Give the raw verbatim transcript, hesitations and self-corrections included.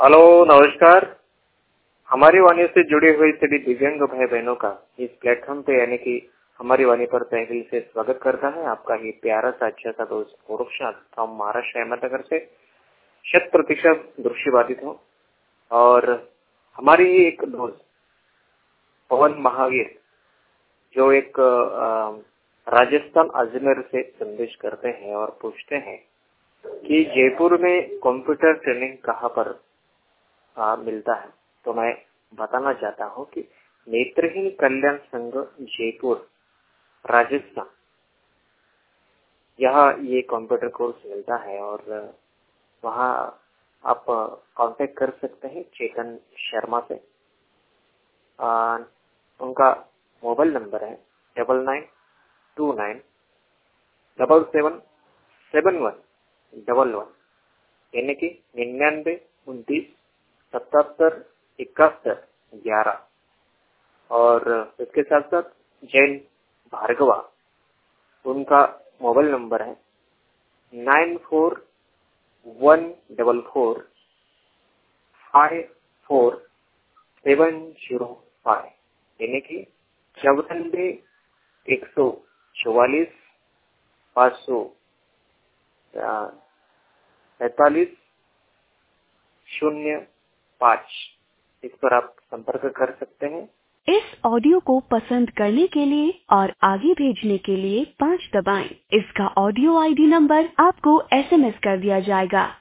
Hello, नमस्कार। हमारी वाणी से जुड़े हुए सभी दिव्यांग भाई बहनों का इस प्लेटफॉर्म पे यानी कि हमारी वाणी पर तहे दिल से स्वागत करता है आपका ये प्यारा सा अच्छा सा दोस्त गोरक्षनाथ फ्रॉम महाराष्ट्र अहमदनगर से शत प्रतिशत दृष्टिबाधित हूँ। और हमारी ही एक दोस्त पवन महावीर जो एक अ, राजस्थान अजमेर से संदेश करते हैं और पूछते हैं कि जयपुर में कंप्यूटर ट्रेनिंग कहाँ पर आ, मिलता है। तो मैं बताना चाहता हूँ कि नेत्रहीन कल्याण संघ जयपुर राजस्थान, यहाँ ये कंप्यूटर कोर्स मिलता है और वहाँ आप कांटेक्ट कर सकते हैं चेतन शर्मा से। आ, उनका मोबाइल नंबर है double nine two nine double seven seven one double one यानी कि निन्यानवे उनतीस सतहत्तर इकहत्तर ग्यारह। और इसके साथ साथ जैन भार्गवा, उनका मोबाइल नंबर है nine four one double four five four seven zero five यानी कि चौरानवे एक सौ चौवालीस पाँच सौ पैतालीस शून्य पाँच। इस पर आप संपर्क कर सकते हैं। इस ऑडियो को पसंद करने के लिए और आगे भेजने के लिए पाँच दबाएं। इसका ऑडियो आईडी नंबर आपको एसएमएस कर दिया जाएगा।